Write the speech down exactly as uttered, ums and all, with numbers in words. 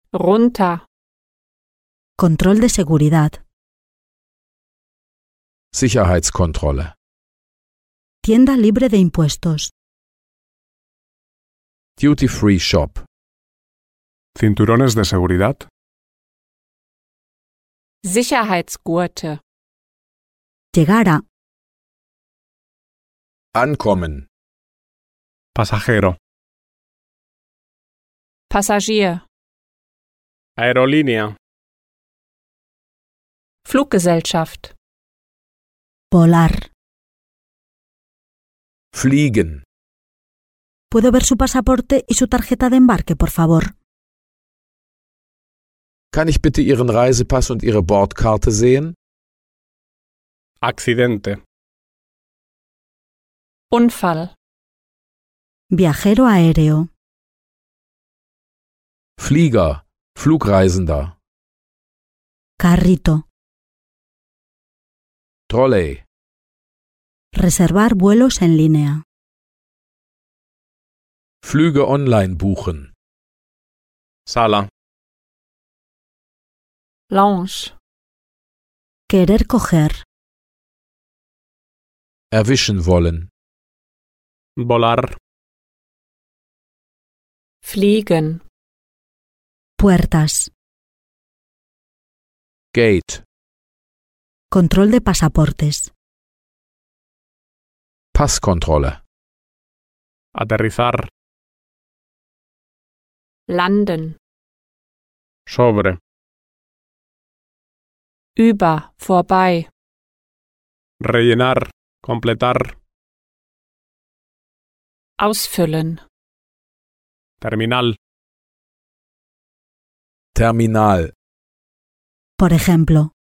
runter, Control de seguridad. Sicherheitskontrolle. Tienda libre de impuestos. Duty-free shop. Cinturones de seguridad. Sicherheitsgurte, Llegar a. Ankommen. Pasajero. Passagier, Aerolínea. Fluggesellschaft, Volar. Fliegen. ¿Puedo ver su pasaporte y su tarjeta de embarque, por favor? Kann ich bitte Ihren Reisepass und Ihre Bordkarte sehen? Accidente. Unfall, Viajero aéreo. Flieger. Flugreisender. Carrito. Trolley. Reservar vuelos en línea. Flüge online buchen. Sala. Lounge, Querer coger. Erwischen wollen. Volar. fliegen, Puertas. Gate. Control de pasaportes. Passkontrolle. Aterrizar. landen, Sobre. über, vorbei, Rellenar. Completar. ausfüllen, Terminal. Terminal. Por ejemplo,